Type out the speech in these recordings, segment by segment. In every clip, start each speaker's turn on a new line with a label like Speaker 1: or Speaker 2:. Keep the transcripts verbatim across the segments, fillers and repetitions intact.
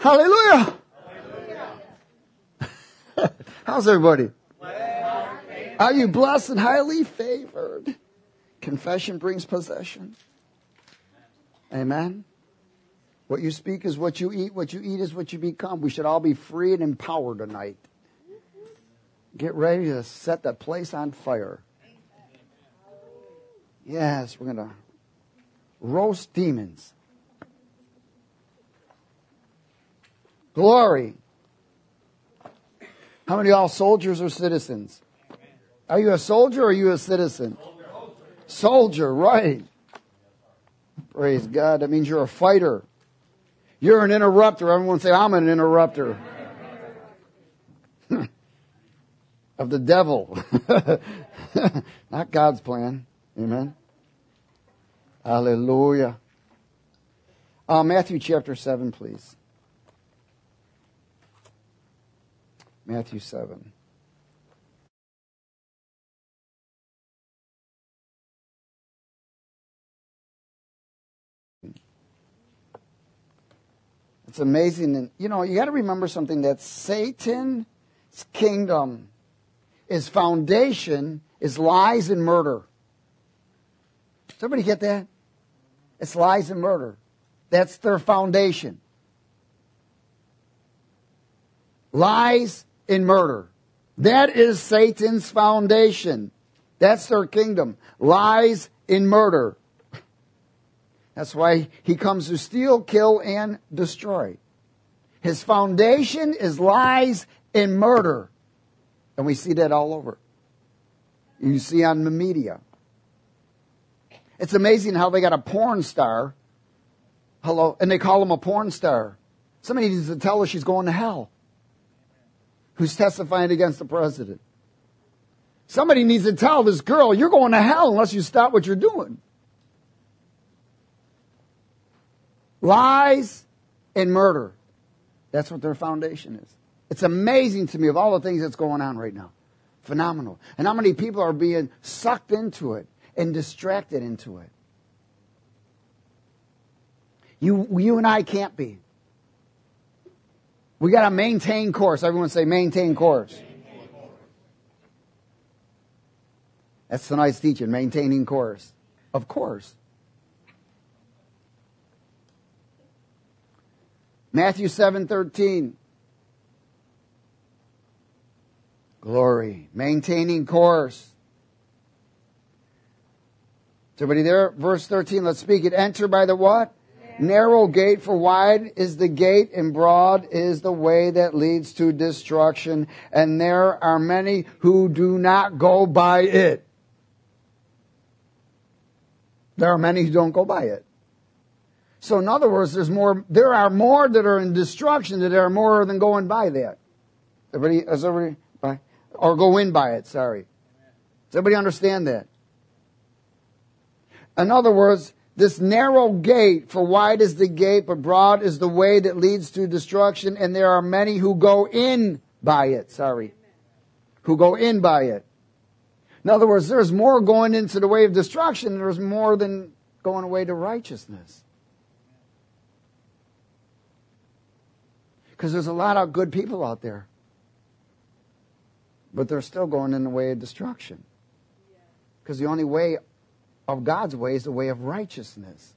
Speaker 1: Hallelujah. Hallelujah. How's everybody? Are you blessed and highly favored? Confession brings possession. Amen. What you speak is what you eat. What you eat is what you become. We should all be free and empowered tonight. Get ready to set that place on fire. Yes, we're going to roast demons. Glory. How many of y'all soldiers or citizens? Are you a soldier or are you a citizen? Soldier, right. Praise God. That means you're a fighter. You're an interrupter. Everyone say, I'm an interrupter. Of the devil. Not God's plan. Amen. Hallelujah. Uh, Matthew chapter seven, please. Matthew seven. It's amazing. And, you know, you got to remember something, that Satan's kingdom, his foundation is lies and murder. Does everybody get that? It's lies and murder. That's their foundation. Lies and murder. That is Satan's foundation. That's their kingdom. Lies and murder. That's why he comes to steal, kill, and destroy. His foundation is lies and murder. And we see that all over. You see on the media. It's amazing how they got a porn star. Hello, and they call him a porn star. Somebody needs to tell her she's going to hell. Who's testifying against the president. Somebody needs to tell this girl, you're going to hell unless you stop what you're doing. Lies and murder. That's what their foundation is. It's amazing to me of all the things that's going on right now. Phenomenal. And how many people are being sucked into it and distracted into it. You, you and I can't be. We got to maintain course. Everyone say maintain course. Maintain course. That's tonight's teaching, maintaining course. Of course. Matthew seven thirteen. Glory. Maintaining course. Is everybody there? Verse thirteen, let's speak it. Enter by the what? Narrow gate, for wide is the gate and broad is the way that leads to destruction, and there are many who do not go by it. There are many who don't go by it. So in other words, there's more, there are more that are in destruction than there are more than going by that. Everybody, is everybody by? Or go in by it, sorry. Does everybody understand that? In other words, this narrow gate, for wide is the gate, but broad is the way that leads to destruction, and there are many who go in by it, sorry. Who go in by it. In other words, there's more going into the way of destruction, and there's more than going away to righteousness. Because there's a lot of good people out there. But they're still going in the way of destruction. Because the only way of God's way is the way of righteousness.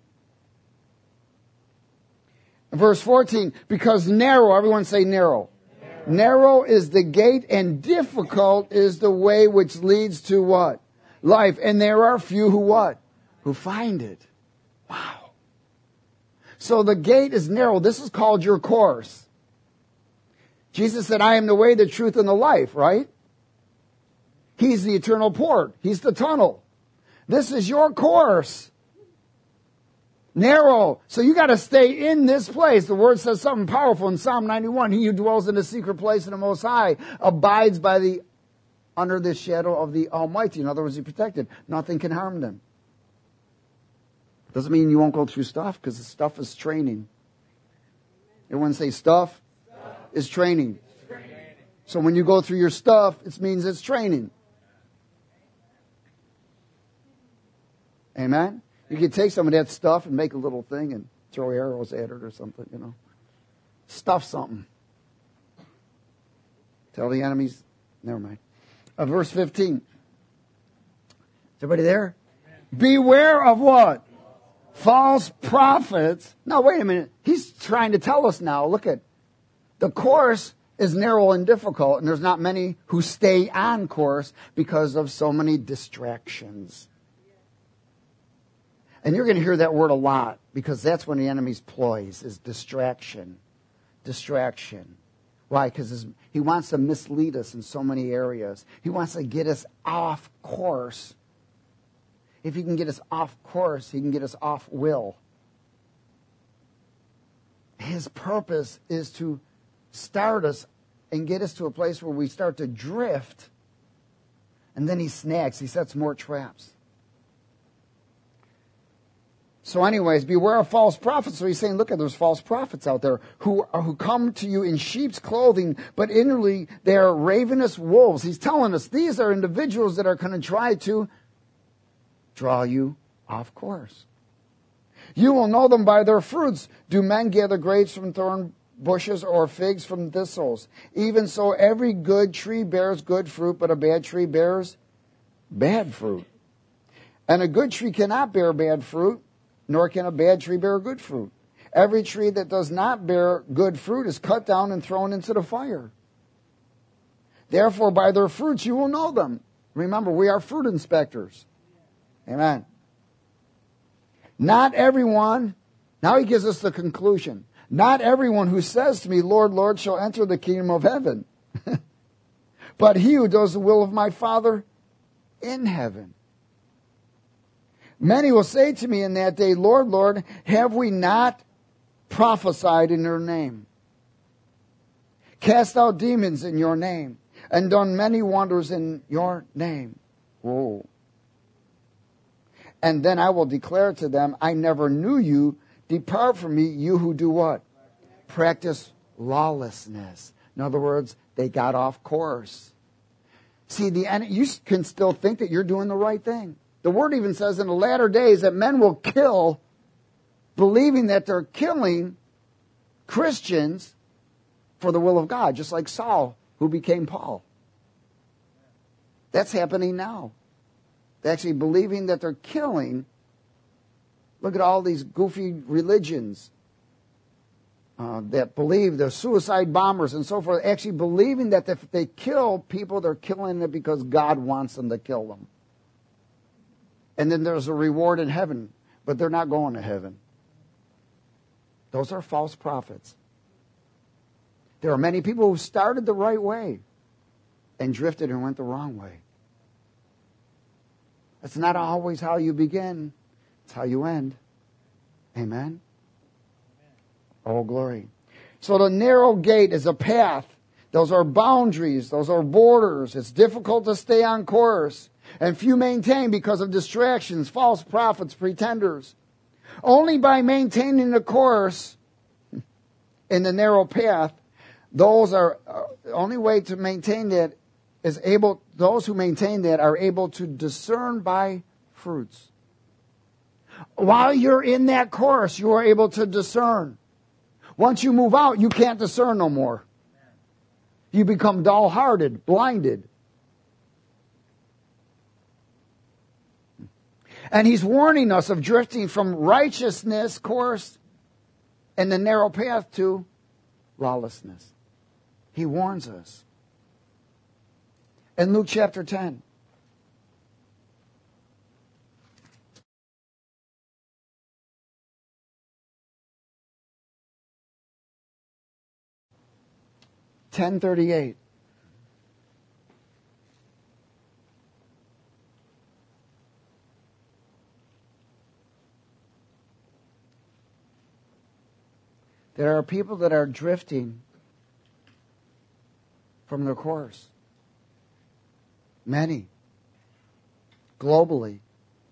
Speaker 1: Verse fourteen, because narrow, everyone say narrow. Narrow. Narrow is the gate and difficult is the way which leads to what? Life. And there are few who what? Who find it. Wow. So the gate is narrow. This is called your course. Jesus said, I am the way, the truth, and the life, right? He's the eternal port. He's the tunnel. This is your course. Narrow. So you got to stay in this place. The word says something powerful in Psalm ninety-one. He who dwells in the secret place of the Most High abides by the under the shadow of the Almighty. In other words, he's protected. Nothing can harm them. Doesn't mean you won't go through stuff, because the stuff is training. Everyone say stuff, stuff. is training. training. So when you go through your stuff, it means it's training. Amen? You can take some of that stuff and make a little thing and throw arrows at it or something, you know. stuff something. Tell the enemies, never mind. Uh, verse fifteen. Is everybody there? Beware of what? False prophets. Now, wait a minute. He's trying to tell us now. Look at, the course is narrow and difficult, and there's not many who stay on course because of so many distractions. And you're going to hear that word a lot, because that's one of the enemy's ploys, is distraction. Distraction. Why? Because he wants to mislead us in so many areas. He wants to get us off course. If he can get us off course, he can get us off will. His purpose is to start us and get us to a place where we start to drift. And then he snags. He sets more traps. So anyways, beware of false prophets. So he's saying, look, there's false prophets out there who, who come to you in sheep's clothing, but inwardly they are ravenous wolves. He's telling us these are individuals that are going to try to draw you off course. You will know them by their fruits. Do men gather grapes from thorn bushes or figs from thistles? Even so, every good tree bears good fruit, but a bad tree bears bad fruit. And a good tree cannot bear bad fruit, nor can a bad tree bear good fruit. Every tree that does not bear good fruit is cut down and thrown into the fire. Therefore, by their fruits you will know them. Remember, we are fruit inspectors. Amen. Not everyone, now he gives us the conclusion. Not everyone who says to me, Lord, Lord, shall enter the kingdom of heaven, but he who does the will of my Father in heaven. Many will say to me in that day, Lord, Lord, have we not prophesied in your name, cast out demons in your name, and done many wonders in your name? Whoa. And then I will declare to them, I never knew you. Depart from me, you who do what? Practice lawlessness. In other words, they got off course. See, the you can still think that you're doing the right thing. The word even says in the latter days that men will kill, believing that they're killing Christians for the will of God, just like Saul, who became Paul. That's happening now. They're actually believing that they're killing. Look at all these goofy religions uh, that believe they're suicide bombers and so forth, actually believing that if they kill people, they're killing it because God wants them to kill them. And then there's a reward in heaven, but they're not going to heaven. Those are false prophets. There are many people who started the right way and drifted and went the wrong way. That's not always how you begin. It's how you end. Amen? Oh, glory. So the narrow gate is a path. Those are boundaries. Those are borders. It's difficult to stay on course. And few maintain because of distractions, false prophets, pretenders. Only by maintaining the course in the narrow path, those are, uh, the only way to maintain that is able, those who maintain that are able to discern by fruits. While you're in that course, you are able to discern. Once you move out, you can't discern no more. You become dull-hearted, blinded. And he's warning us of drifting from righteousness course and the narrow path to lawlessness. He warns us. In Luke chapter ten. ten thirty-eight. There are people that are drifting from their course. Many. Globally.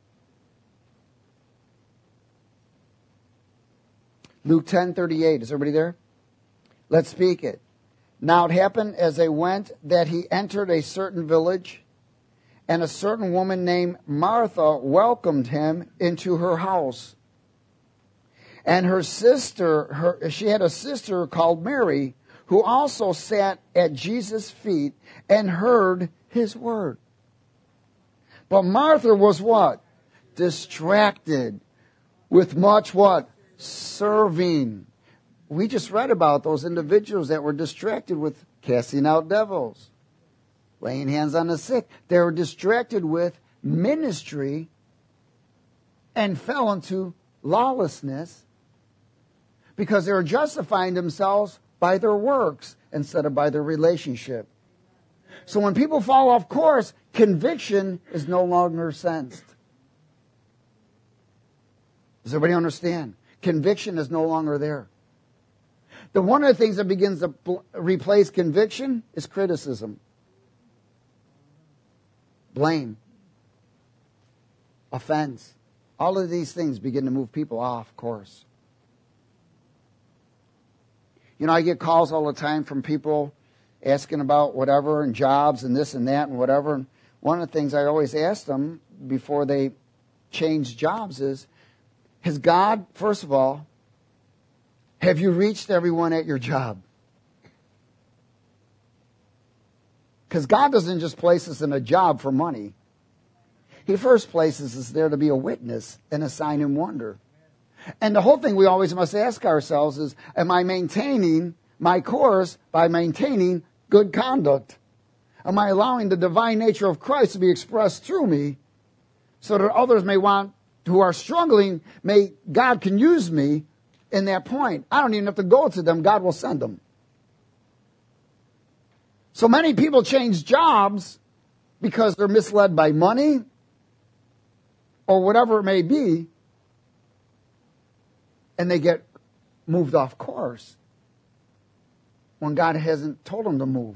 Speaker 1: Luke ten thirty-eight. Is everybody there? Let's speak it. Now it happened as they went that he entered a certain village, and a certain woman named Martha welcomed him into her house. And her sister, her, she had a sister called Mary, who also sat at Jesus' feet and heard his word. But Martha was what? Distracted with much what? Serving. We just read about those individuals that were distracted with casting out devils, laying hands on the sick. They were distracted with ministry and fell into lawlessness because they were justifying themselves by their works instead of by their relationship. So when people fall off course, conviction is no longer sensed. Does everybody understand? Conviction is no longer there. The one of the things that begins to bl- replace conviction is criticism, blame, offense. All of these things begin to move people off course. You know, I get calls all the time from people asking about whatever and jobs and this and that and whatever. And one of the things I always ask them before they change jobs is, has God, first of all, have you reached everyone at your job? Because God doesn't just place us in a job for money. He first places us there to be a witness and a sign and wonder. And the whole thing we always must ask ourselves is, am I maintaining my course by maintaining good conduct? Am I allowing the divine nature of Christ to be expressed through me so that others may want, who are struggling, may God can use me in that point? I don't even have to go to them. God will send them. So many people change jobs because they're misled by money or whatever it may be, and they get moved off course when God hasn't told them to move.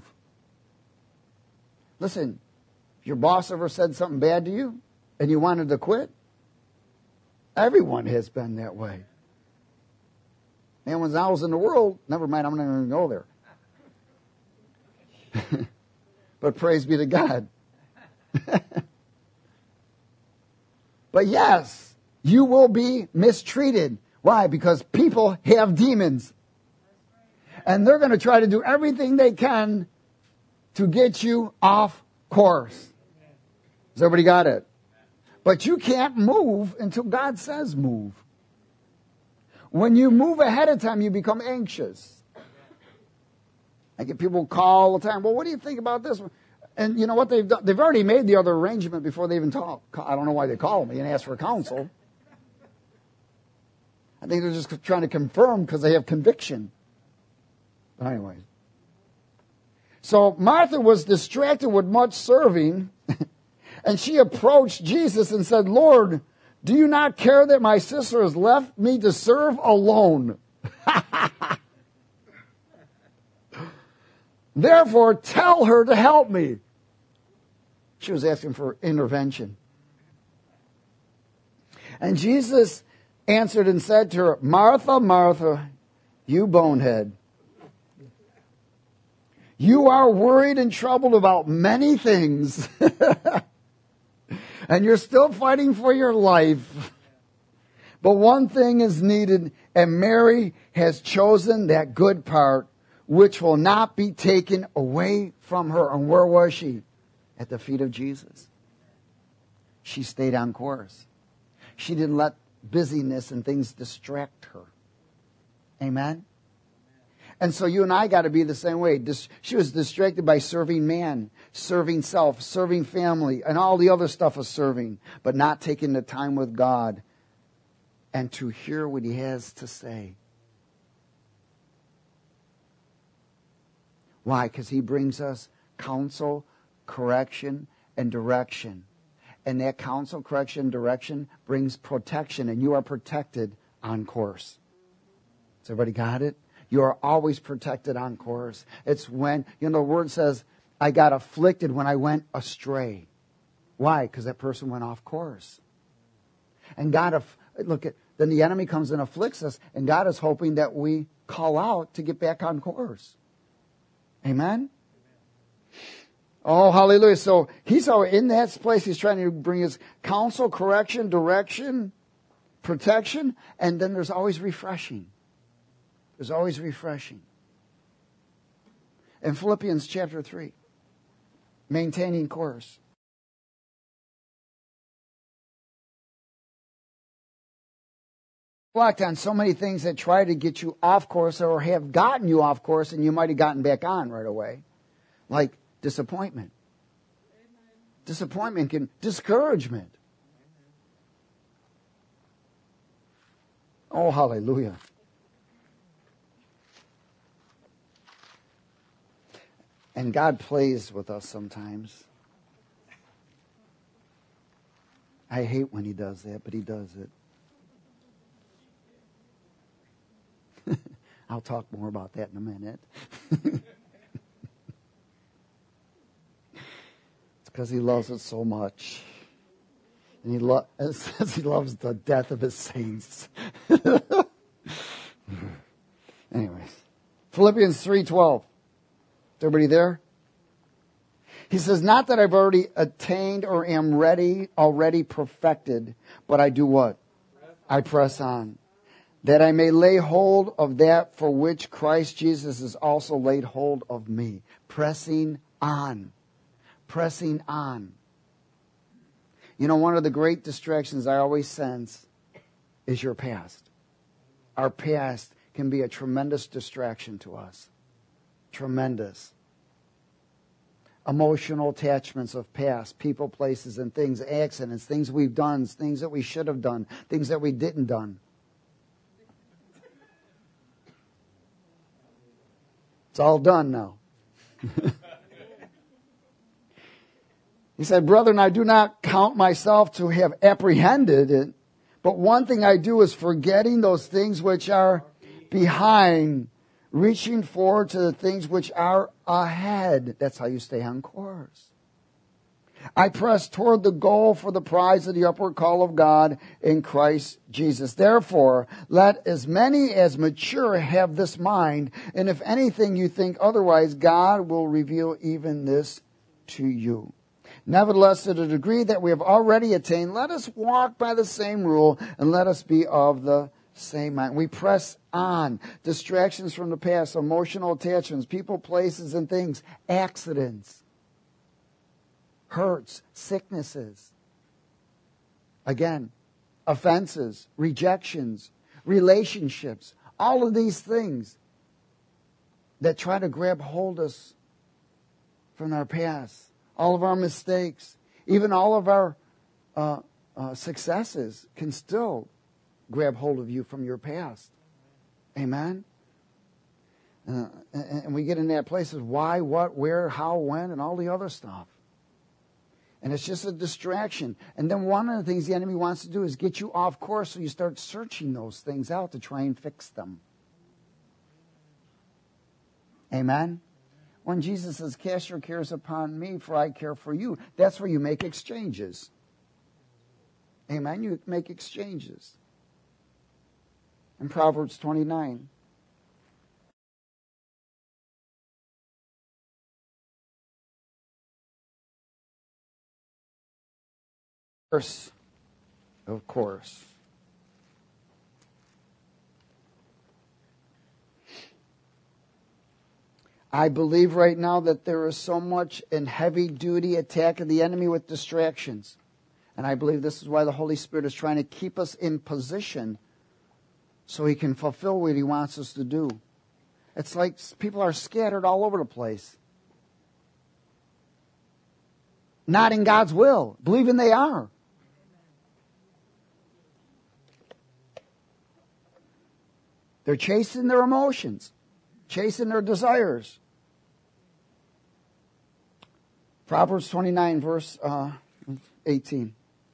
Speaker 1: Listen, if your boss ever said something bad to you and you wanted to quit, everyone has been that way. And when I was in the world, never mind, I'm not going to go there. But praise be to God. But yes, you will be mistreated. Why? Because people have demons. And they're going to try to do everything they can to get you off course. Has everybody got it? But you can't move until God says move. When you move ahead of time, you become anxious. I get people call all the time, well, what do you think about this one? And you know what they've done? They've already made the other arrangement before they even talk. I don't know why they call me and ask for counsel. I think they're just trying to confirm because they have conviction. But anyway. So Martha was distracted with much serving, and she approached Jesus and said, Lord, do you not care that my sister has left me to serve alone? Therefore, tell her to help me. She was asking for intervention. And Jesus answered and said to her, Martha, Martha, you bonehead. You are worried and troubled about many things. And you're still fighting for your life. But one thing is needed, and Mary has chosen that good part, which will not be taken away from her. And where was she? At the feet of Jesus. She stayed on course. She didn't let busyness and things distract her. Amen? And so you and I got to be the same way. She was distracted by serving man, serving self, serving family, and all the other stuff of serving, but not taking the time with God and to hear what He has to say. Why? Because He brings us counsel, correction, and direction. And that counsel, correction, direction brings protection, and you are protected on course. Has everybody got it? You are always protected on course. It's when, you know, the word says, I got afflicted when I went astray. Why? Because that person went off course. And God, look, at then the enemy comes and afflicts us, and God is hoping that we call out to get back on course. Amen? Oh, hallelujah. So he's in that place, he's trying to bring his counsel, correction, direction, protection, and then there's always refreshing. There's always refreshing. In Philippians chapter three, maintaining course. Reflect on so many things that try to get you off course or have gotten you off course, and you might have gotten back on right away. Like disappointment. Amen. Disappointment can, discouragement. Amen. Oh, hallelujah. And God plays with us sometimes. I hate when He does that, but He does it. I'll talk more about that in a minute. It's because He loves it so much. And He lo- it says He loves the death of His saints. Anyways. Philippians three twelve. Is everybody there? He says, not that I've already attained or am ready, already perfected, but I do what? I press on. That I may lay hold of that for which Christ Jesus has also laid hold of me. Pressing on. Pressing on. You know, one of the great distractions I always sense is your past. Our past can be a tremendous distraction to us. Tremendous. Emotional attachments of past, people, places, and things, accidents, things we've done, things that we should have done, things that we didn't done. It's all done now. He said, brethren, I do not count myself to have apprehended it, but one thing I do is forgetting those things which are behind, reaching forward to the things which are ahead. That's how you stay on course. I press toward the goal for the prize of the upward call of God in Christ Jesus. Therefore, let as many as mature have this mind, and if anything you think otherwise, God will reveal even this to you. Nevertheless, to the degree that we have already attained, let us walk by the same rule, and let us be of the same mind. We press on. Distractions from the past, emotional attachments, people, places, and things, accidents, hurts, sicknesses. Again, offenses, rejections, relationships, all of these things that try to grab hold of us from our past, all of our mistakes, even all of our uh, uh, successes can still grab hold of you from your past. Amen? Uh, and, and we get in that place of why, what, where, how, when, and all the other stuff. And it's just a distraction. And then one of the things the enemy wants to do is get you off course, so you start searching those things out to try and fix them. Amen? When Jesus says, cast your cares upon me, for I care for you, that's where you make exchanges. Amen? You make exchanges. In Proverbs twenty-nine. Verse, of course. I believe right now that there is so much in heavy-duty attack of the enemy with distractions. And I believe this is why the Holy Spirit is trying to keep us in position so He can fulfill what He wants us to do. It's like people are scattered all over the place. Not in God's will, believing they are. They're chasing their emotions, chasing their desires. Proverbs twenty-nine, verse uh, eighteen.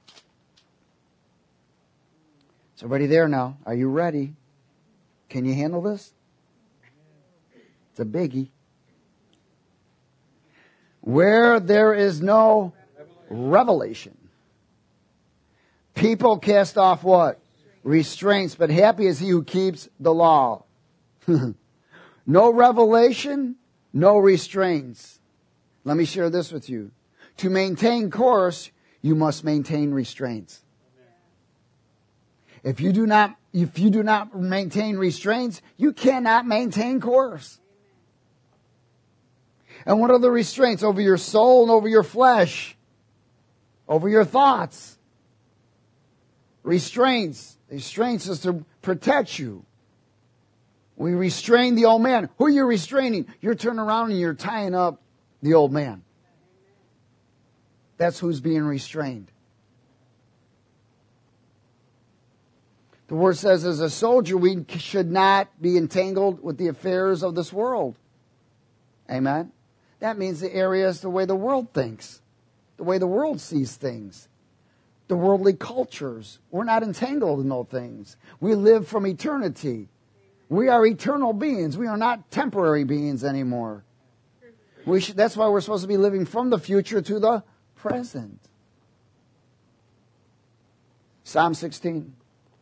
Speaker 1: Is everybody there now? Are you ready? Can you handle this? It's a biggie. Where there is no revelation, people cast off what? Restraints, but happy is he who keeps the law. No revelation, no restraints. Let me share this with you. To maintain course, you must maintain restraints. If you do not, if you do not maintain restraints, you cannot maintain course. And what are the restraints? Over your soul and over your flesh. Over your thoughts. Restraints. Restraints is to protect you. We restrain the old man. Who are you restraining? You're turning around and you're tying up the old man. That's who's being restrained. The word says, as a soldier, we should not be entangled with the affairs of this world. Amen? That means the areas, the way the world thinks, the way the world sees things, the worldly cultures. We're not entangled in those things. We live from eternity. We are eternal beings. We are not temporary beings anymore. We should, that's why we're supposed to be living from the future to the present. Psalm sixteen.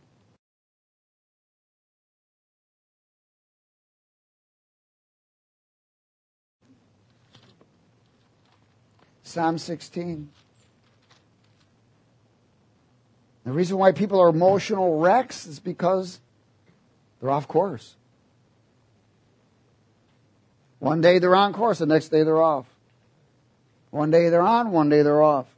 Speaker 1: Psalm sixteen. The reason why people are emotional wrecks is because they're off course. One day they're on course, the next day they're off. One day they're on, one day they're off.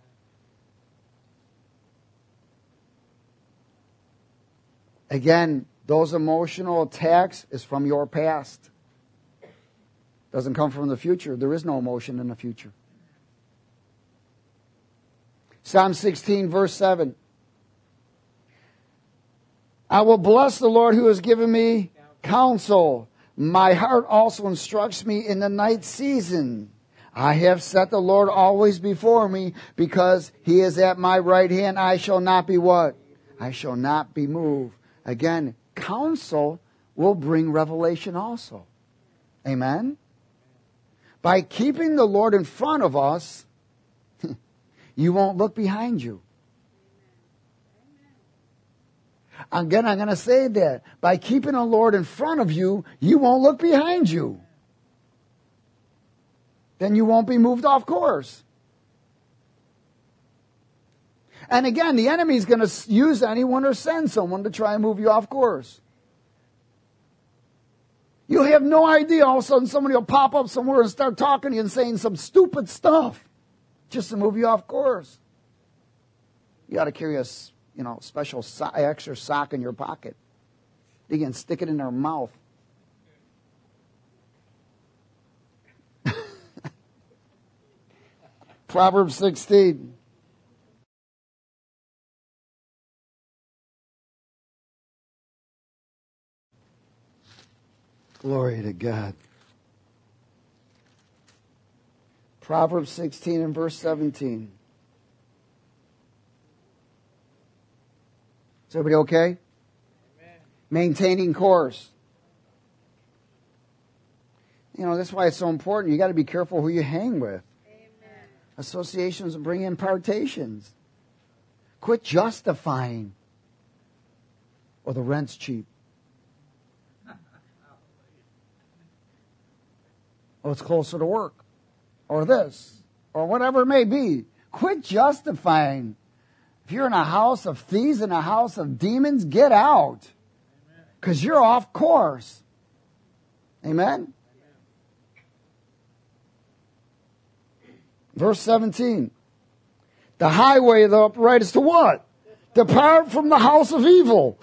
Speaker 1: Again, those emotional attacks is from your past. Doesn't come from the future. There is no emotion in the future. Psalm sixteen, verse seven. I will bless the Lord who has given me counsel. My heart also instructs me in the night season. I have set the Lord always before me, because he is at my right hand. I shall not be what? I shall not be moved. Again, counsel will bring revelation also. Amen? By keeping the Lord in front of us, you won't look behind you. Again, I'm going to say that. By keeping the Lord in front of you, you won't look behind you. Then you won't be moved off course. And again, the enemy is going to use anyone or send someone to try and move you off course. You have no idea. All of a sudden somebody will pop up somewhere and start talking to you and saying some stupid stuff just to move you off course. You ought to carry a you know, special so- extra sock in your pocket. You can stick it in their mouth. Proverbs sixteen. Glory to God. Proverbs sixteen and verse seventeen. Is everybody okay? Amen. Maintaining course. You know, that's why it's so important. You got to be careful who you hang with. Amen. Associations bring impartations. Quit justifying. Or the rent's cheap. Or it's closer to work. Or this. Or whatever it may be. Quit justifying. If you're in a house of thieves and a house of demons, get out. Because you're off course. Amen? Verse seventeen. The highway of the upright is to what? Depart from the house of evil.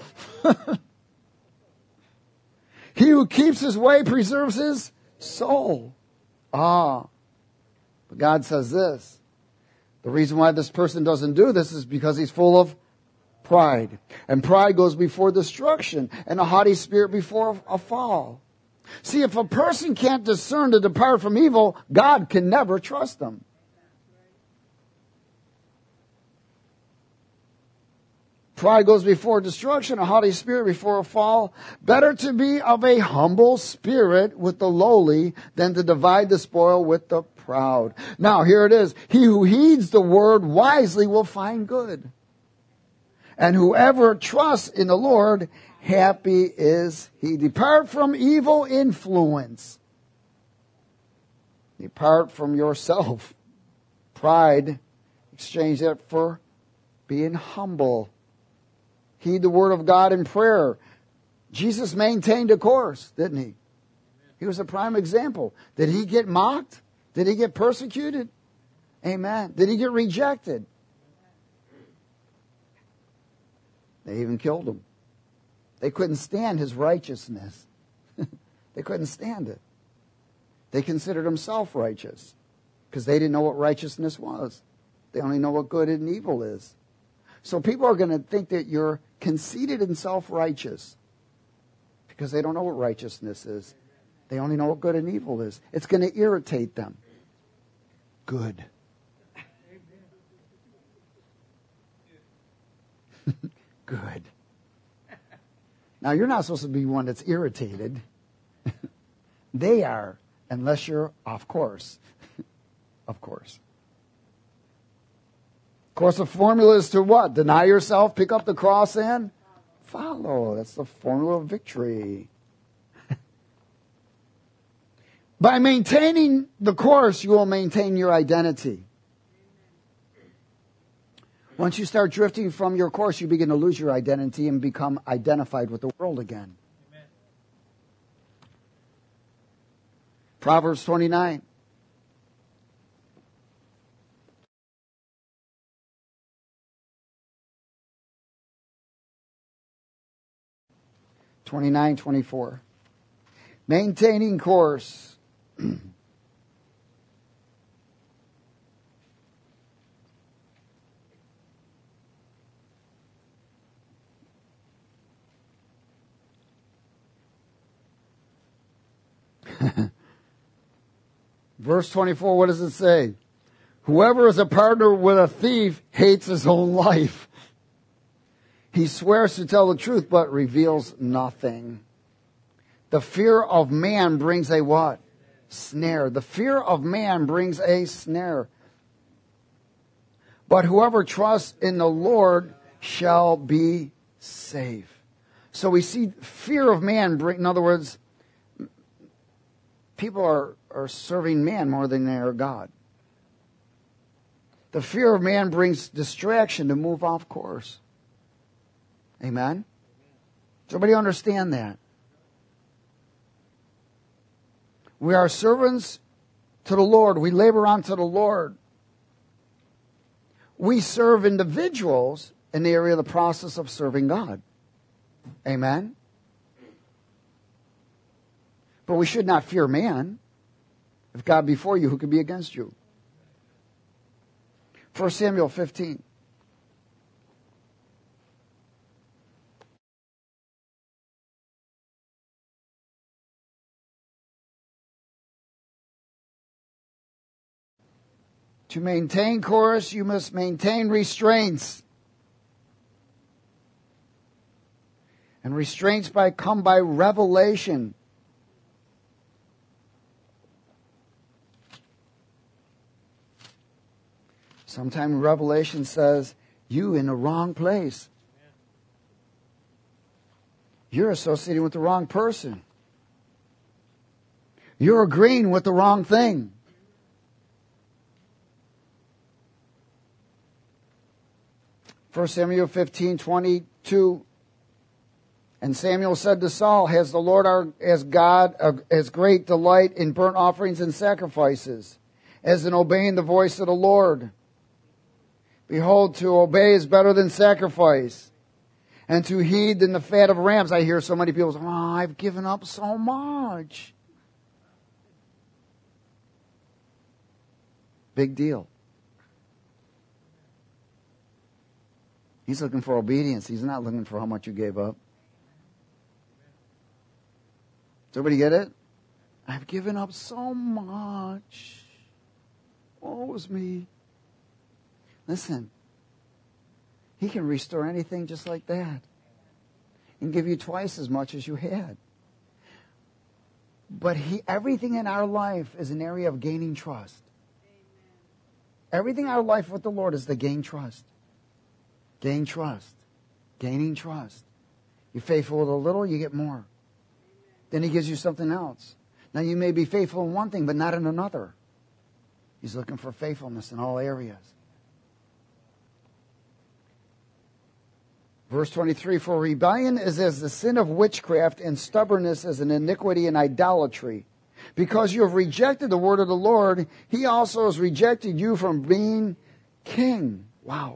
Speaker 1: He who keeps his way preserves his soul. Ah. But God says this. The reason why this person doesn't do this is because he's full of pride. And pride goes before destruction, and a haughty spirit before a fall. See, if a person can't discern to depart from evil, God can never trust them. Pride goes before destruction, a haughty spirit before a fall. Better to be of a humble spirit with the lowly than to divide the spoil with the proud. Now, here it is. He who heeds the word wisely will find good. And whoever trusts in the Lord, happy is he. Depart from evil influence. Depart from yourself. Pride, exchange that for being humble. heed the word of God in prayer. Jesus maintained a course, didn't he? He was a prime example. Did he get mocked? Did he get persecuted? Amen. Did he get rejected? They even killed him. They couldn't stand his righteousness. They couldn't stand it. They considered him self-righteous because they didn't know what righteousness was. They only know what good and evil is. So people are going to think that you're conceited and self-righteous because they don't know what righteousness is. They only know what good and evil is. It's going to irritate them. Good. Good. Now, you're not supposed to be one that's irritated. They are, unless you're off course. Of course. Of course, the formula is to what? Deny yourself, pick up the cross, and follow. That's the formula of victory. By maintaining the course, you will maintain your identity. Once you start drifting from your course, you begin to lose your identity and become identified with the world again. Amen. Proverbs twenty-nine. twenty-nine, twenty-four. Maintaining course. Verse twenty-four, what does it say? Whoever is a partner with a thief hates his own life. He swears to tell the truth, but reveals nothing. The fear of man brings a what? Snare. The fear of man brings a snare. But whoever trusts in the Lord shall be safe. So we see fear of man bring, in other words, people are, are serving man more than they are God. The fear of man brings distraction to move off course. Amen? Does everybody understand that? We are servants to the Lord. We labor unto the Lord. We serve individuals in the area of the process of serving God. Amen? But we should not fear man. If God be for you, who can be against you? First Samuel fifteen. To maintain course, you must maintain restraints. And restraints by come by revelation. Sometimes Revelation says, you in the wrong place. You're associating with the wrong person. You're agreeing with the wrong thing. First Samuel fifteen, twenty-two. And Samuel said to Saul, has the Lord our, as God, uh, as great delight in burnt offerings and sacrifices, as in obeying the voice of the Lord? Behold, to obey is better than sacrifice, and to heed than the fat of rams. I hear so many people say, oh, I've given up so much. Big deal. He's looking for obedience. He's not looking for how much you gave up. Does everybody get it? I've given up so much. Woe is me. Listen, He can restore anything just like that and give you twice as much as you had. But he, everything in our life is an area of gaining trust. Everything in our life with the Lord is to gain trust. Gain trust. Gaining trust. You're faithful with a little, you get more. Then He gives you something else. Now you may be faithful in one thing, but not in another. He's looking for faithfulness in all areas. Verse twenty-three, for rebellion is as the sin of witchcraft, and stubbornness as an iniquity and idolatry. Because you have rejected the word of the Lord, he also has rejected you from being king. Wow.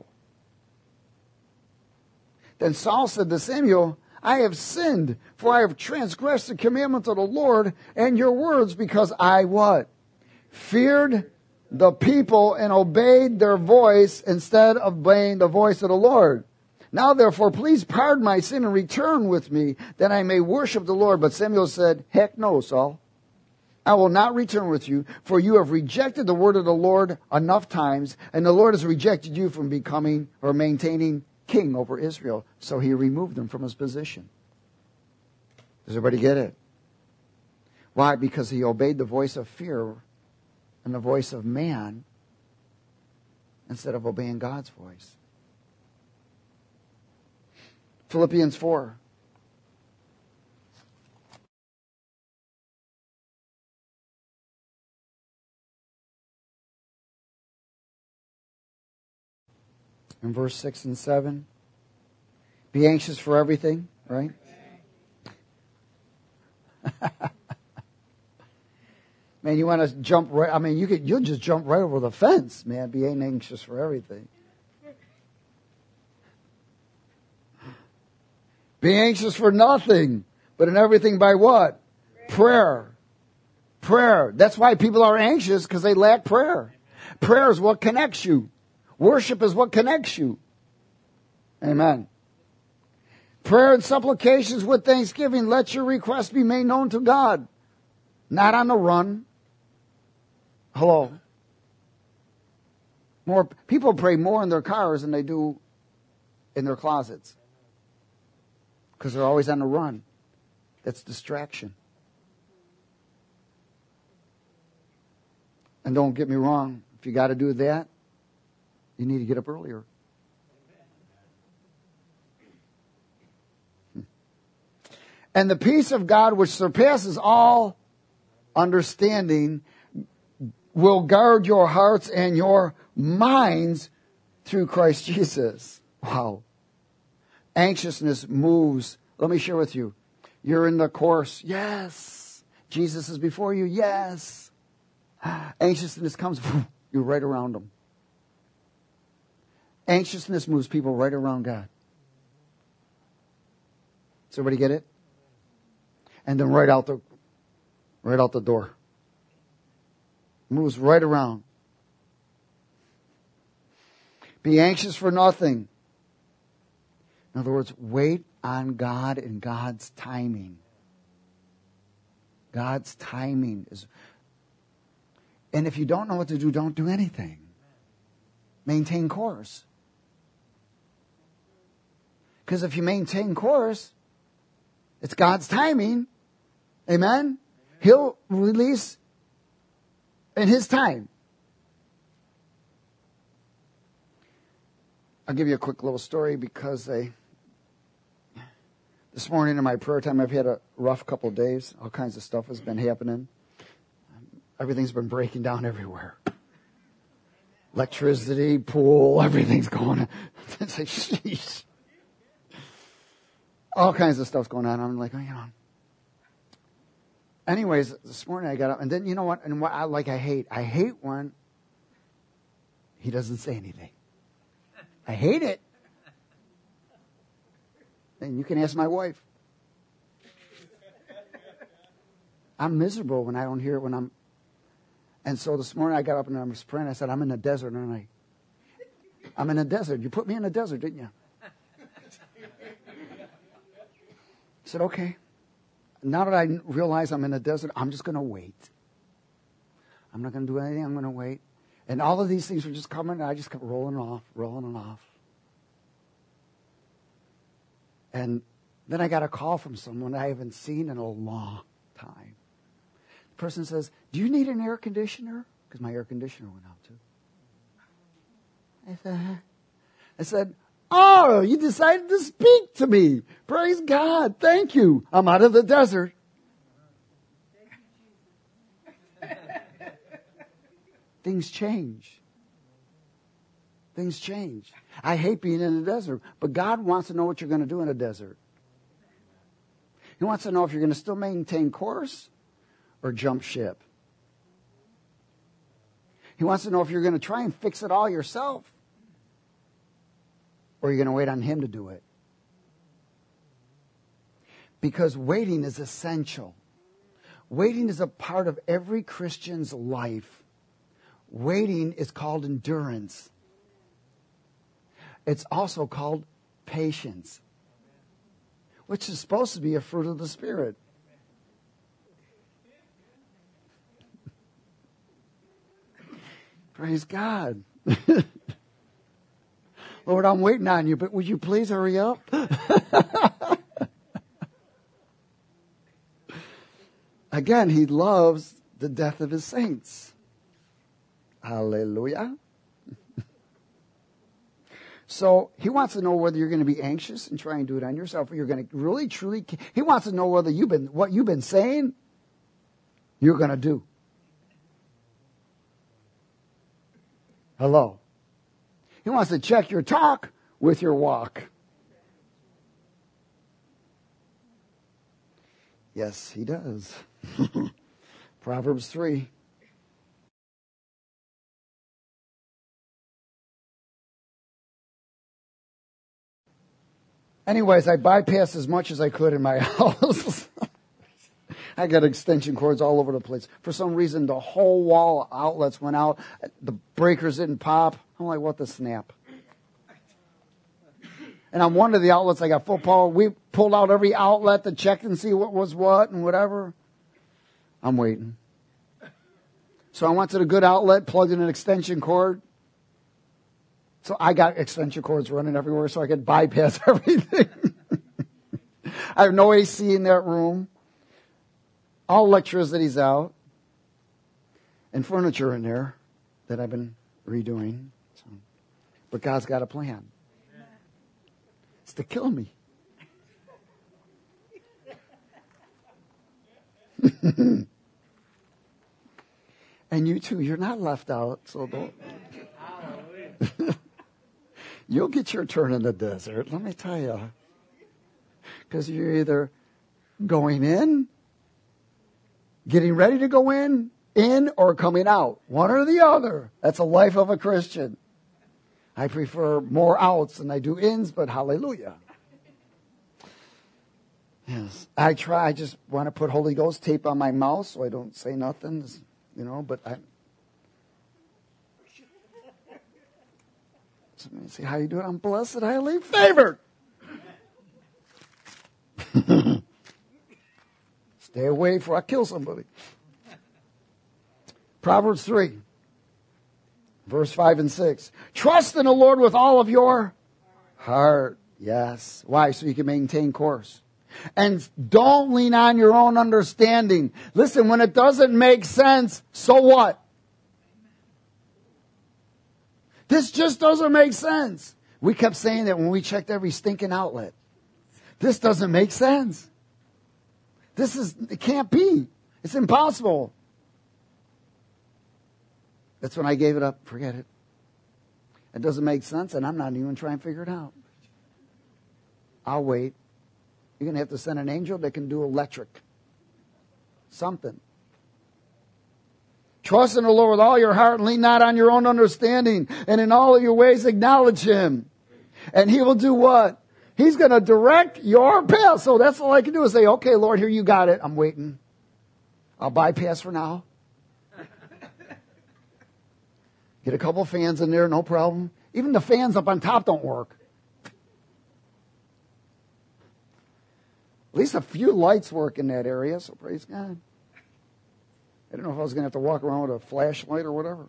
Speaker 1: Then Saul said to Samuel, I have sinned, for I have transgressed the commandment of the Lord and your words, because I what? Feared the people and obeyed their voice instead of obeying the voice of the Lord. Now therefore, please pardon my sin and return with me, that I may worship the Lord. But Samuel said, heck no, Saul. I will not return with you, for you have rejected the word of the Lord enough times, and the Lord has rejected you from becoming or maintaining king over Israel. So he removed him from his position. Does everybody get it? Why? Because he obeyed the voice of fear and the voice of man instead of obeying God's voice. Philippians four. In verse six and seven. Be anxious for everything, right? Man, you want to jump right, I mean, you could, you'll just jump right over the fence, man. Be anxious for everything. Be anxious for nothing, but in everything by what? Prayer. Prayer. That's why people are anxious, because they lack prayer. Prayer is what connects you. Worship is what connects you. Amen. Prayer and supplications with thanksgiving. Let your requests be made known to God. Not on the run. Hello. More people pray more in their cars than they do in their closets. Because they're always on the run. That's distraction. And don't get me wrong. If you got to do that, you need to get up earlier. And the peace of God, which surpasses all understanding, will guard your hearts and your minds through Christ Jesus. Wow. Anxiousness moves. Let me share with you. You're in the course. Yes. Jesus is before you. Yes. Anxiousness comes. You're right around them. Anxiousness moves people right around God. Does everybody get it? And then right out the, right out the door. Moves right around. Be anxious for nothing. In other words, wait on God and God's timing. God's timing is. And if you don't know what to do, don't do anything. Maintain course. Because if you maintain course, it's God's timing. Amen? He'll release in His time. I'll give you a quick little story because they, this morning in my prayer time, I've had a rough couple of days. All kinds of stuff has been happening. Everything's been breaking down everywhere. Electricity, pool, everything's going on. It's like, jeez. All kinds of stuff's going on. I'm like, oh, you know. Anyways, this morning I got up, and then you know what? And what I like, I hate, I hate when he doesn't say anything. I hate it. And you can ask my wife. I'm miserable when I don't hear it when I'm. And so this morning I got up and I was praying. I said, I'm in the desert, and I. I'm in the desert. You put me in the desert, didn't you? I said, okay. Now that I realize I'm in the desert, I'm just going to wait. I'm not going to do anything. I'm going to wait. And all of these things were just coming, and I just kept rolling off, rolling off. And then I got a call from someone I haven't seen in a long time. The person says, do you need an air conditioner? Because my air conditioner went out too. I said, huh? I said, oh, you decided to speak to me. Praise God. Thank you. I'm out of the desert. Things change. things change. I hate being in the desert, but God wants to know what you're going to do in a desert. He wants to know if you're going to still maintain course or jump ship. He wants to know if you're going to try and fix it all yourself or you're going to wait on Him to do it. Because waiting is essential. Waiting is a part of every Christian's life. Waiting is called endurance. It's also called patience, which is supposed to be a fruit of the Spirit. Praise God. Lord, I'm waiting on you, but would you please hurry up? Again, He loves the death of His saints. Hallelujah. So He wants to know whether you're going to be anxious and try and do it on yourself, or you're going to really, truly. He wants to know whether you've been what you've been saying, you're going to do. Hello. He wants to check your talk with your walk. Yes, He does. Proverbs three. Anyways, I bypassed as much as I could in my house. I got extension cords all over the place. For some reason, the whole wall outlets went out. The breakers didn't pop. I'm like, what the snap? And on one of the outlets, I got full power. We pulled out every outlet to check and see what was what and whatever. I'm waiting. So I went to the good outlet, plugged in an extension cord. So I got extension cords running everywhere so I could bypass everything. I have no A C in that room. All electricity's out. And furniture in there that I've been redoing. So, but God's got a plan. It's to kill me. And you too, you're not left out, so don't. You'll get your turn in the desert, let me tell you. Because you're either going in, getting ready to go in, in or coming out. One or the other. That's a life of a Christian. I prefer more outs than I do ins, but hallelujah. Yes. I try, I just want to put Holy Ghost tape on my mouth so I don't say nothing, you know, but I... Somebody say, how you doing? I'm blessed, highly favored. Stay away before I kill somebody. Proverbs three, verse five and six. Trust in the Lord with all of your heart. Yes. Why? So you can maintain course. And don't lean on your own understanding. Listen, when it doesn't make sense, so what? This just doesn't make sense. We kept saying that when we checked every stinking outlet. This doesn't make sense. This is, it can't be. It's impossible. That's when I gave it up. Forget it. It doesn't make sense, and I'm not even trying to figure it out. I'll wait. You're going to have to send an angel that can do electric. Something. Trust in the Lord with all your heart and lean not on your own understanding. And in all of your ways acknowledge Him. And He will do what? He's going to direct your path. So that's all I can do is say, okay, Lord, here you got it. I'm waiting. I'll bypass for now. Get a couple fans in there, no problem. Even the fans up on top don't work. At least a few lights work in that area, so praise God. I don't know if I was going to have to walk around with a flashlight or whatever.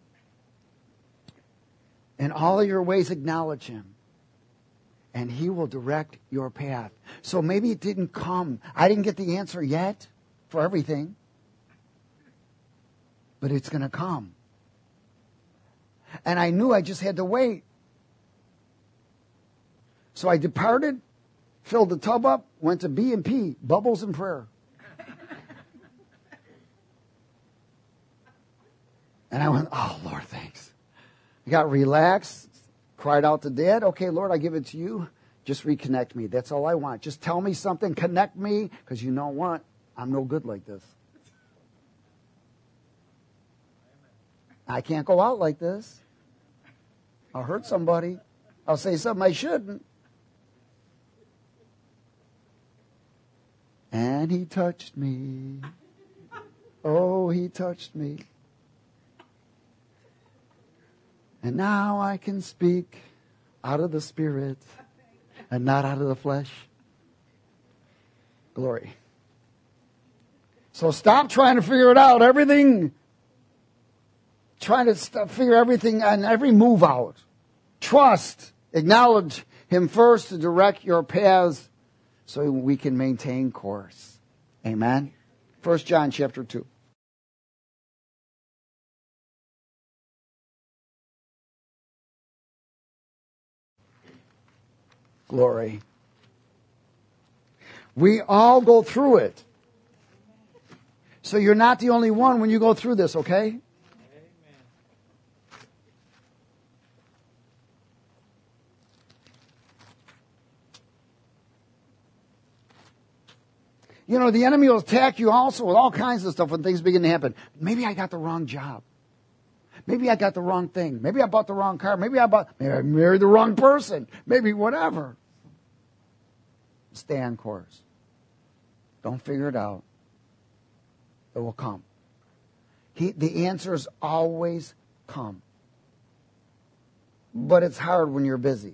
Speaker 1: In all of your ways, acknowledge Him. And He will direct your path. So maybe it didn't come. I didn't get the answer yet for everything. But it's going to come. And I knew I just had to wait. So I departed, filled the tub up, went to B and P, Bubbles and Prayer. And I went, oh, Lord, thanks. I got relaxed, cried out to Dad, okay, Lord, I give it to you. Just reconnect me. That's all I want. Just tell me something. Connect me. Because you know what? I'm no good like this. I can't go out like this. I'll hurt somebody. I'll say something I shouldn't. And he touched me. Oh, he touched me. And now I can speak out of the Spirit and not out of the flesh. Glory. So stop trying to figure it out. Everything, trying to st- figure everything and every move out. Trust. Acknowledge Him first to direct your paths so we can maintain course. Amen. First John chapter two. Glory. We all go through it. So you're not the only one when you go through this, okay? Amen. You know, the enemy will attack you also with all kinds of stuff when things begin to happen. Maybe I got the wrong job. Maybe I got the wrong thing. Maybe I bought the wrong car. Maybe I bought, maybe I married the wrong person. Maybe whatever. Stay on course. Don't figure it out. It will come. He, the answers always come. But it's hard when you're busy.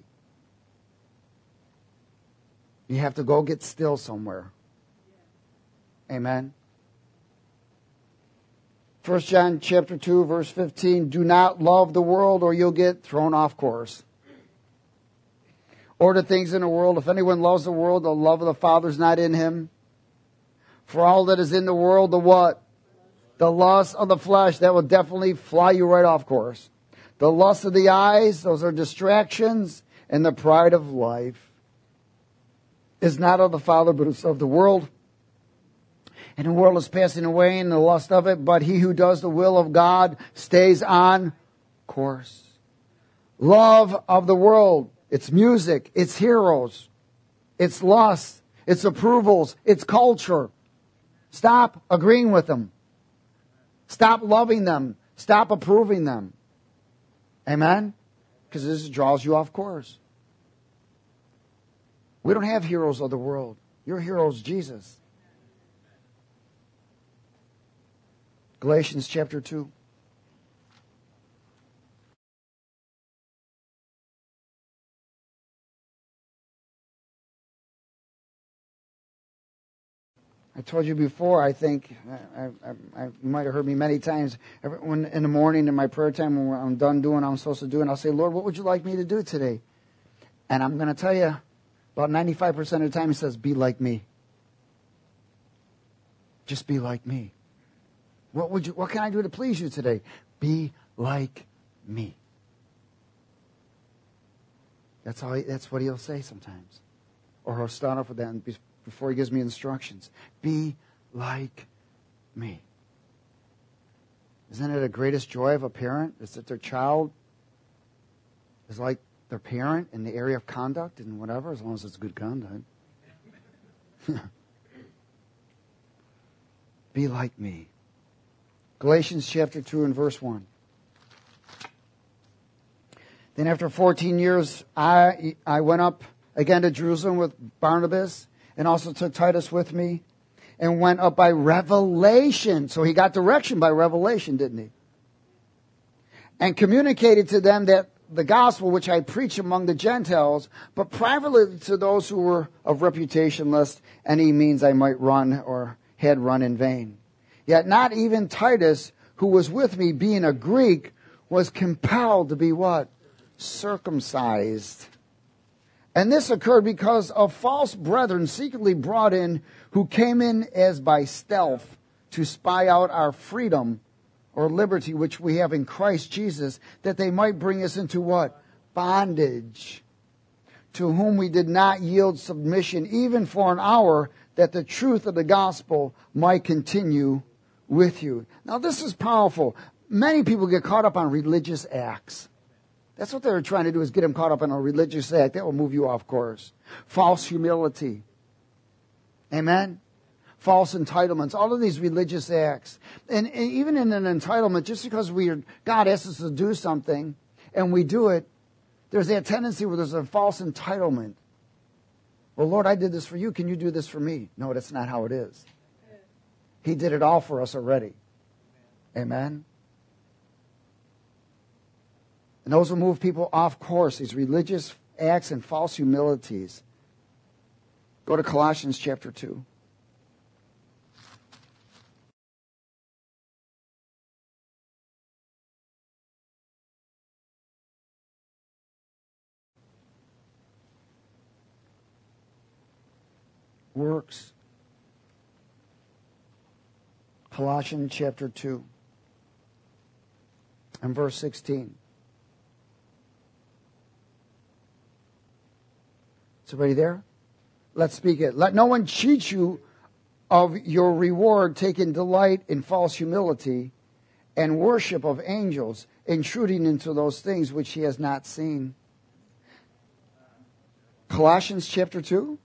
Speaker 1: You have to go get still somewhere. Amen. First John chapter two, verse fifteen, do not love the world or you'll get thrown off course. Or the things in the world. If anyone loves the world, the love of the Father is not in him. For all that is in the world, the what? The lust of the flesh, that will definitely fly you right off course. The lust of the eyes, those are distractions. And the pride of life is not of the Father, but it's of the world. And the world is passing away and the lust of it, but he who does the will of God stays on course. Love of the world, it's music, it's heroes, it's lust, it's approvals, it's culture. Stop agreeing with them. Stop loving them. Stop approving them. Amen? Because this draws you off course. We don't have heroes of the world. Your hero is Jesus. Galatians chapter two. I told you before, I think, I, I, I, you might have heard me many times, every, when, in the morning in my prayer time when I'm done doing what I'm supposed to do, and I'll say, Lord, what would you like me to do today? And I'm going to tell you, about ninety-five percent of the time he says, be like me. Just be like me. What would you? What can I do to please you today? Be like me. That's all. He, that's what he'll say sometimes, or he'll start off with that before he gives me instructions. Be like me. Isn't it the greatest joy of a parent? Is that their child is like their parent in the area of conduct and whatever, as long as it's good conduct. Be like me. Galatians chapter two and verse one. Then after fourteen years, I I went up again to Jerusalem with Barnabas and also took Titus with me and went up by revelation. So he got direction by revelation, didn't he? And communicated to them that the gospel which I preach among the Gentiles, but privately to those who were of reputation, lest any means I might run or had run in vain. Yet not even Titus, who was with me, being a Greek, was compelled to be what? Circumcised. And this occurred because of false brethren secretly brought in, who came in as by stealth to spy out our freedom or liberty which we have in Christ Jesus, that they might bring us into what? Bondage. To whom we did not yield submission even for an hour, that the truth of the gospel might continue with you. Now this is powerful. Many people get caught up on religious acts. That's what they're trying to do, is get him caught up in a religious act. That will move you off course. False humility. Amen? False entitlements. All of these religious acts. And, and even in an entitlement, just because we are, God asks us to do something and we do it, there's that tendency where there's a false entitlement. Well, Lord, I did this for you. Can you do this for me? No, that's not how it is. He did it all for us already. Amen? And those will move people off course, these religious acts and false humilities. Go to Colossians chapter two. Works. Colossians chapter two and verse sixteen. Is everybody there? Let's speak it. Let no one cheat you of your reward, taking delight in false humility and worship of angels, intruding into those things which he has not seen. Colossians chapter two?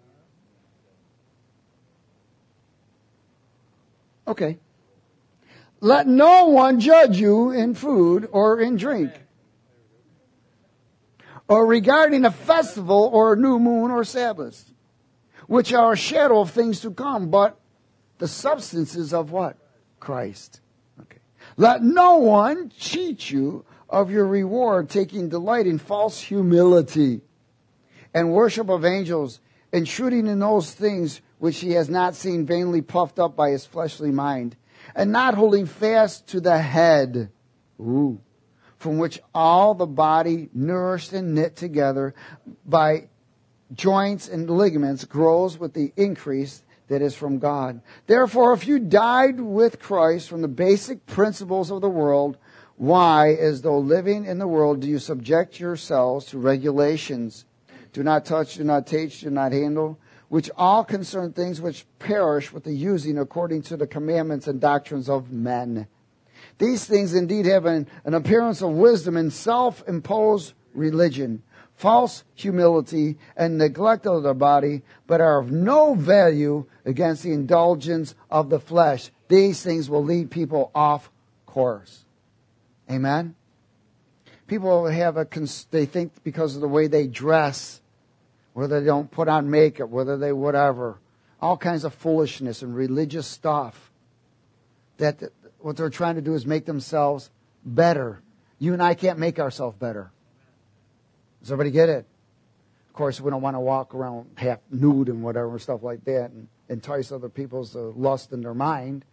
Speaker 1: Okay. Let no one judge you in food or in drink, or regarding a festival or a new moon or Sabbath, which are a shadow of things to come, but the substances of what? Christ. Okay. Let no one cheat you of your reward, taking delight in false humility and worship of angels, intruding in those things which he has not seen, vainly puffed up by his fleshly mind, and not holding fast to the head, ooh, from which all the body, nourished and knit together by joints and ligaments, grows with the increase that is from God. Therefore, if you died with Christ from the basic principles of the world, why, as though living in the world, do you subject yourselves to regulations? Do not touch, do not taste, do not handle, which all concern things which perish with the using according to the commandments and doctrines of men. These things indeed have an, an appearance of wisdom and self-imposed religion, false humility, and neglect of the body, but are of no value against the indulgence of the flesh. These things will lead people off course. Amen? People have a, they think because of the way they dress, whether they don't put on makeup, whether they whatever, all kinds of foolishness and religious stuff, that what they're trying to do is make themselves better. You and I can't make ourselves better. Does everybody get it? Of course, we don't want to walk around half nude and whatever, stuff like that, and entice other people's uh, lust in their mind.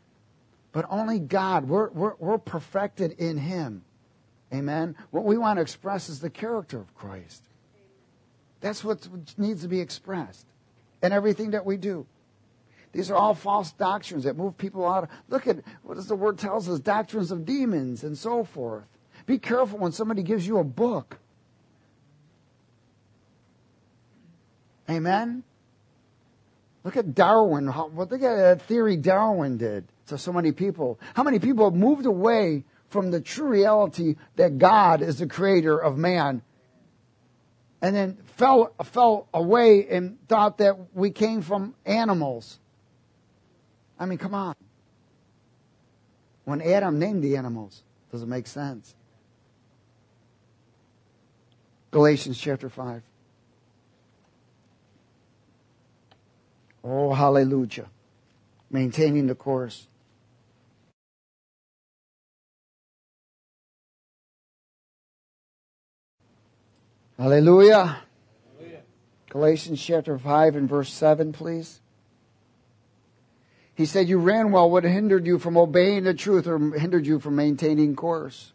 Speaker 1: But only God, we're, we're, we're perfected in Him. Amen? What we want to express is the character of Christ. That's what needs to be expressed in everything that we do. These are all false doctrines that move people out. Look at what does the word tells us, doctrines of demons and so forth. Be careful when somebody gives you a book. Amen? Look at Darwin. How, look at that theory Darwin did to so many people. How many people have moved away from the true reality that God is the creator of man, and then fell fell away and thought that we came from animals. I mean, come on. When Adam named the animals, does it make sense? Galatians chapter five. Oh, hallelujah. Maintaining the course. Hallelujah. Hallelujah. Galatians chapter five and verse seven, please. He said, you ran well. What hindered you from obeying the truth or hindered you from maintaining course?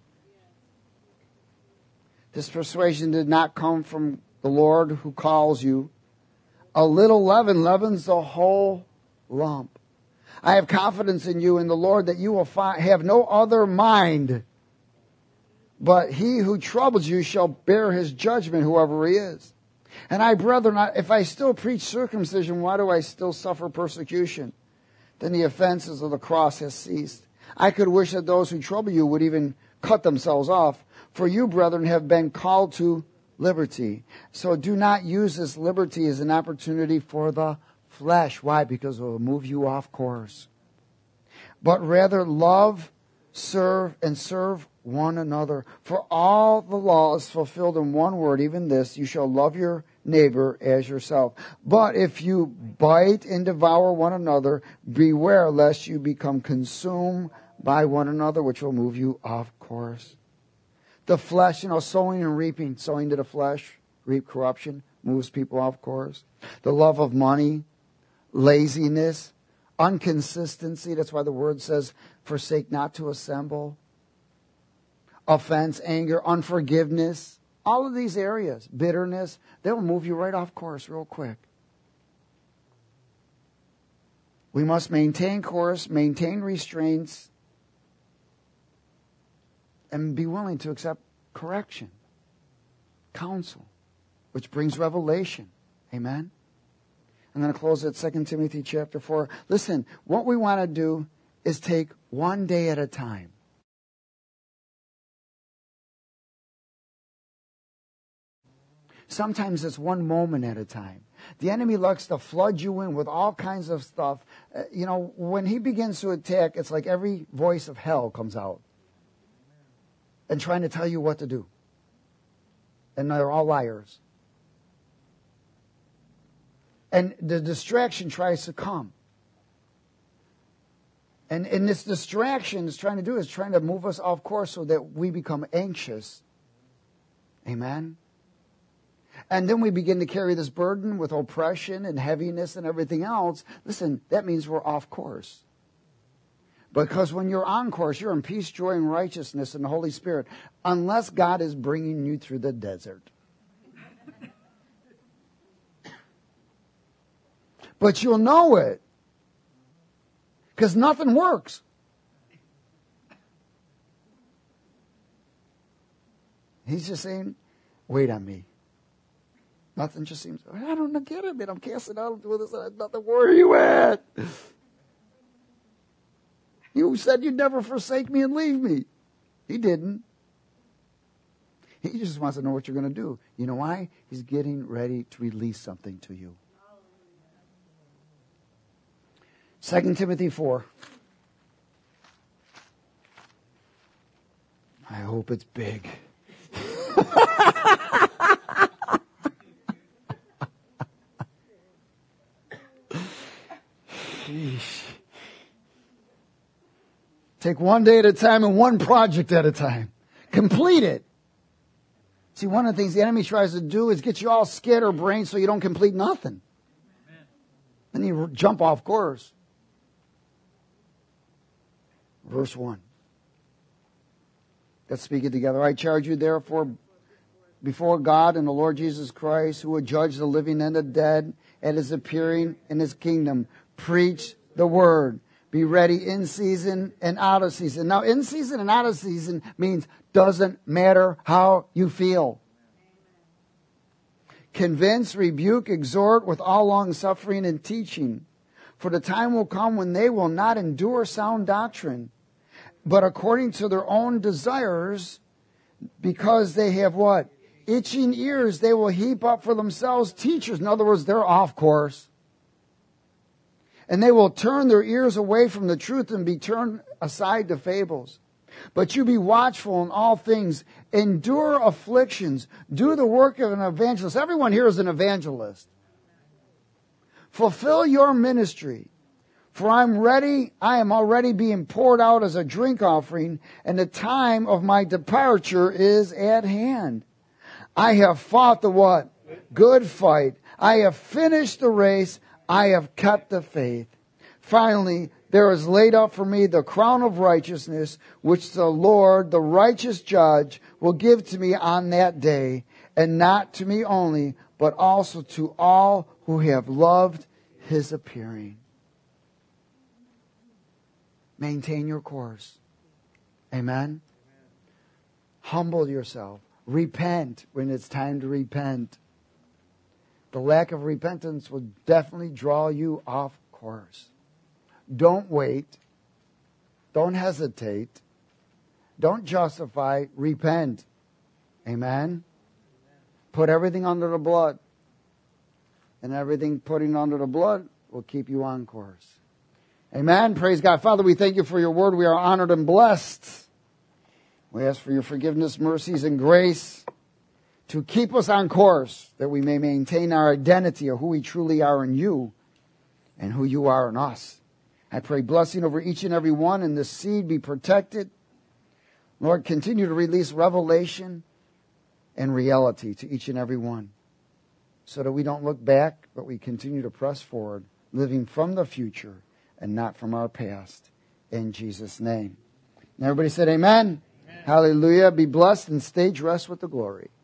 Speaker 1: This persuasion did not come from the Lord who calls you. A little leaven leavens the whole lump. I have confidence in you in the Lord that you will find, have no other mind. But he who troubles you shall bear his judgment, whoever he is. And I, brethren, if I still preach circumcision, why do I still suffer persecution? Then the offenses of the cross has ceased. I could wish that those who trouble you would even cut themselves off. For you, brethren, have been called to liberty. So do not use this liberty as an opportunity for the flesh. Why? Because it will move you off course. But rather love, serve, and serve one another. For all the law is fulfilled in one word, even this, you shall love your neighbor as yourself. But if you bite and devour one another, beware lest you become consumed by one another, which will move you off course. The flesh, you know, sowing and reaping, sowing to the flesh, reap corruption, moves people off course. The love of money, laziness, inconsistency, that's why the word says, forsake not to assemble. Offense, anger, unforgiveness, all of these areas, bitterness, they will move you right off course real quick. We must maintain course, maintain restraints, and be willing to accept correction, counsel, which brings revelation. Amen? I'm going to close at Second Timothy chapter four. Listen, what we want to do is take one day at a time. Sometimes it's one moment at a time. The enemy likes to flood you in with all kinds of stuff. Uh, you know, when he begins to attack, it's like every voice of hell comes out and trying to tell you what to do. And they're all liars. And the distraction tries to come. And, and this distraction is trying to do is trying to move us off course so that we become anxious. Amen? And then we begin to carry this burden with oppression and heaviness and everything else. Listen, that means we're off course. Because when you're on course, you're in peace, joy, and righteousness in the Holy Spirit. Unless God is bringing you through the desert. But you'll know it. Because nothing works. He's just saying, wait on me. Nothing just seems, I don't get it, man. I'm casting out with this. Nothing. Where are you at? You said you'd never forsake me and leave me. He didn't. He just wants to know what you're going to do. You know why? He's getting ready to release something to you. Second Timothy four. I hope it's big. Sheesh. Take one day at a time and one project at a time. Complete it. See, one of the things the enemy tries to do is get you all scatterbrained so you don't complete nothing. Then you jump off course. Verse one. Let's speak it together. I charge you therefore before God and the Lord Jesus Christ, who will judge the living and the dead at his appearing in his kingdom. Preach the word. Be ready in season and out of season. Now, in season and out of season means doesn't matter how you feel. Convince, rebuke, exhort with all long suffering and teaching. For the time will come when they will not endure sound doctrine, but according to their own desires, because they have what? Itching ears, they will heap up for themselves teachers. In other words, they're off course. And they will turn their ears away from the truth and be turned aside to fables. But you be watchful in all things. Endure afflictions. Do the work of an evangelist. Everyone here is an evangelist. Fulfill your ministry. For I'm ready, I am already being poured out as a drink offering, and the time of my departure is at hand. I have fought the what? Good fight. I have finished the race. I have kept the faith. Finally, there is laid up for me the crown of righteousness, which the Lord, the righteous judge, will give to me on that day, and not to me only, but also to all who have loved his appearing. Maintain your course. Amen? Humble yourself. Repent when it's time to repent. The lack of repentance will definitely draw you off course. Don't wait. Don't hesitate. Don't justify. Repent. Amen? Put everything under the blood. And everything putting under the blood will keep you on course. Amen? Praise God. Father, we thank you for your word. We are honored and blessed. We ask for your forgiveness, mercies, and grace to keep us on course, that we may maintain our identity of who we truly are in you and who you are in us. I pray blessing over each and every one, and this seed be protected. Lord, continue to release revelation and reality to each and every one, so that we don't look back, but we continue to press forward, living from the future and not from our past. In Jesus' name. And everybody said amen. Amen. Hallelujah. Be blessed and stage rest with the glory.